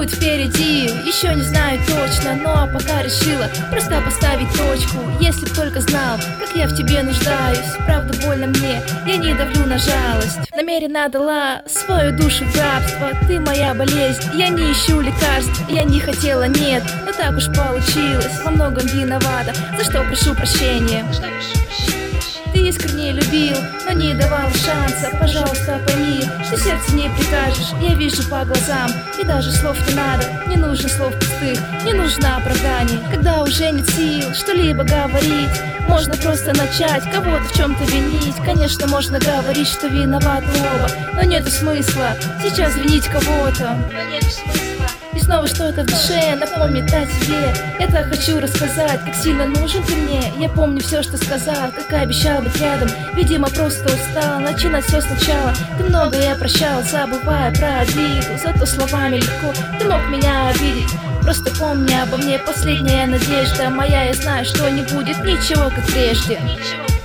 будет впереди, еще не знаю точно, но пока решила просто поставить точку. Если б только знал, как я в тебе нуждаюсь. Правда больно мне, я не давлю на жалость. Намеренно дала свою душу в рабство. Ты моя болезнь, я не ищу лекарств. Я не хотела, нет, но так уж получилось. Во многом виновата, за что прошу прощения. Ты искренне любил, но не давал шанса. Пожалуйста, пойми, что сердце не прикажешь. Я вижу по глазам, и даже слов не надо. Не нужно слов пустых, не нужно оправданий. Когда уже нет сил что-либо говорить, можно просто начать кого-то в чем-то винить. Конечно, можно говорить, что виноваты оба, но нету смысла сейчас винить кого-то. И снова что-то в душе напомнит о тебе. Я так хочу рассказать, как сильно нужен ты мне. Я помню все, что сказал, как обещал быть рядом. Видимо, просто устал начинать все сначала. Ты многое прощал, забывая про обиду. Зато словами легко ты мог меня обидеть. Просто помни обо мне, последняя надежда моя. Я знаю, что не будет ничего, как прежде.